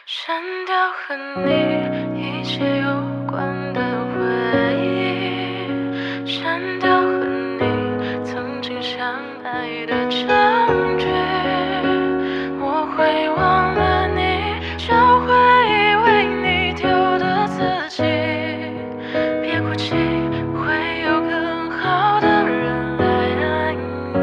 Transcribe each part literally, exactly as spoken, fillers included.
删掉和你一切有关的回忆，删掉和你曾经相爱的证据。我会忘了你，找回以为你丢的自己。别哭泣，会有更好的人来爱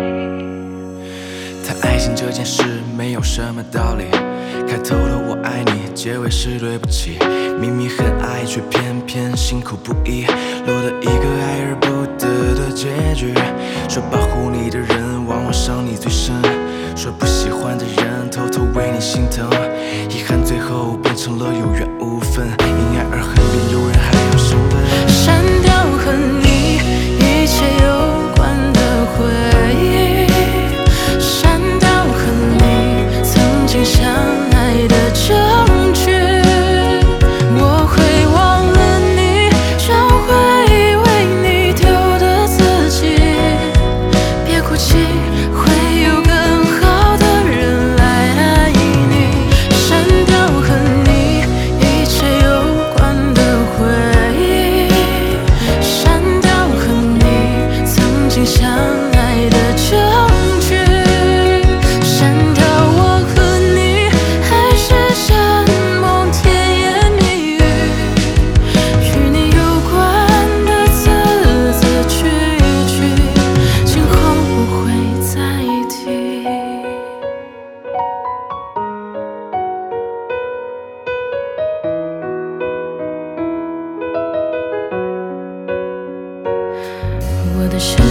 你。 谈爱情这件事没有什么道理，开头了我爱你，结尾是对不起。明明很爱，却偏偏辛苦不已，落得一个爱而不得的结局。说保护你的人，往往伤你最深；说不喜欢的人，偷偷为你心疼。遗憾最后变成了有缘无分，因爱而恨，便有人还要生分。 删掉和你一切有关的回忆，删掉和你曾经相爱的证据。我会忘了你，找回以为你丢的自己。别哭泣，会有更好的人来爱你。删掉和你一切有关的回忆，删掉和你曾经相爱的证据。删掉我和你还是山盟甜言蜜语，与你有关的字字句句，今后不会再提。我的身